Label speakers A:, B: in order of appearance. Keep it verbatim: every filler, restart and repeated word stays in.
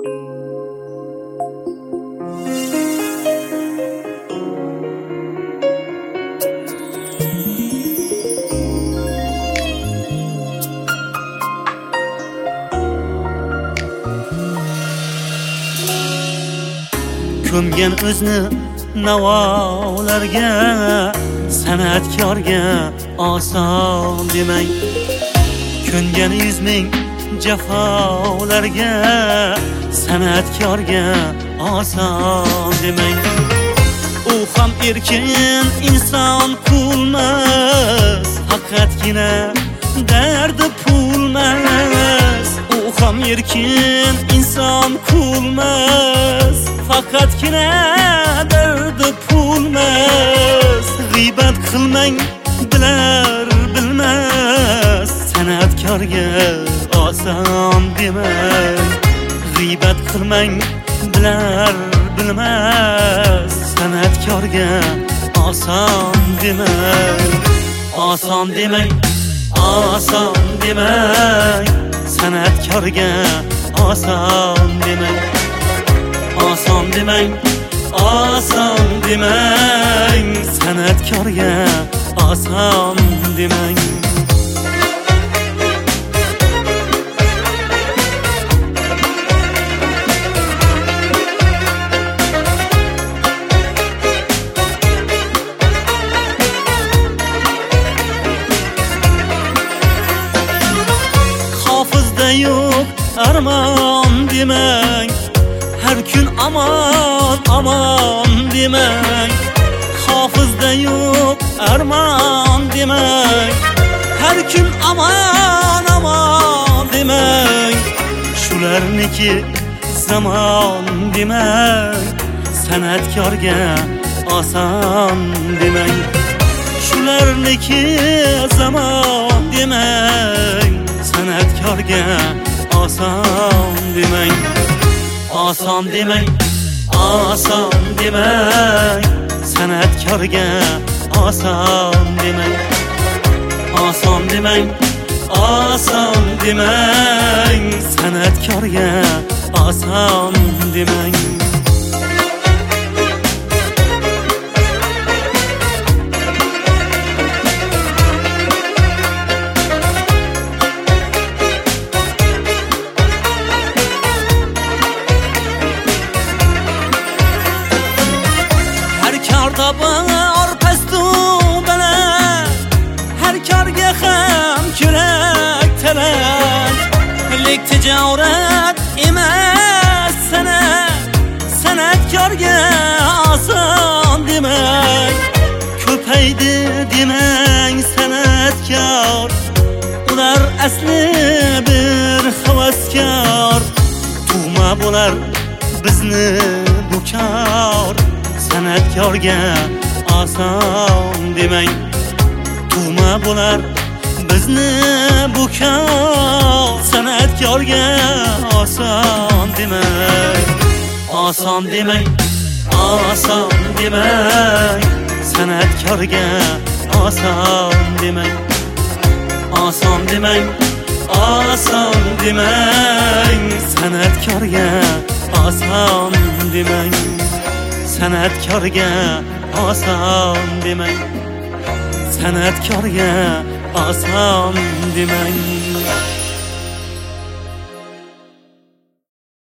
A: Ko'mgan o'zni navolarga, san'atkorga oson demang. Ko'ngan yuz ming jafolarga, san'atkorga oson demang. U ham erkin inson qulmas, faqatgina dardi pulmas. U ham erkin inson qulmas, faqatgina dardi pulmas. G'iybat qilmang bilar bilmas, san'atkorga oson demang. G'iybat qilmang bilar bilmas, san'atkorga oson demang. Oson demang, oson demang, san'atkorga oson demang. Oson demang, oson demang, san'atkorga oson demang. Hofizda yo'q armon demang, har kun aman aman demang. Hofizda yo'q armon demang, har kun aman aman demang. Shularniki zamon demang, san'atkorga oson demang. Shularniki zamon demang, san'atkorga oson demang. Oson demang, oson demang, san'atkorga oson demang. Oson demang, oson demang, san'atkorga oson demang. Tabar pastu baland, har korga ham kerak talant. Lek tijorat emas san'at, san'atkorga oson demang. Ko'paydi demang san'atkor, ular asli bir havaskor. Tug'ma bo'lar bizni bu kor, san'atkorga oson demang. Tug'ma bo'lar bizni bu kor, san'atkorga oson demang. Oson demang, oson demang, san'atkorga oson demang. Oson demang, oson demang, san'atkorga oson demang. San'atkorga oson demang, san'atkorga oson demang.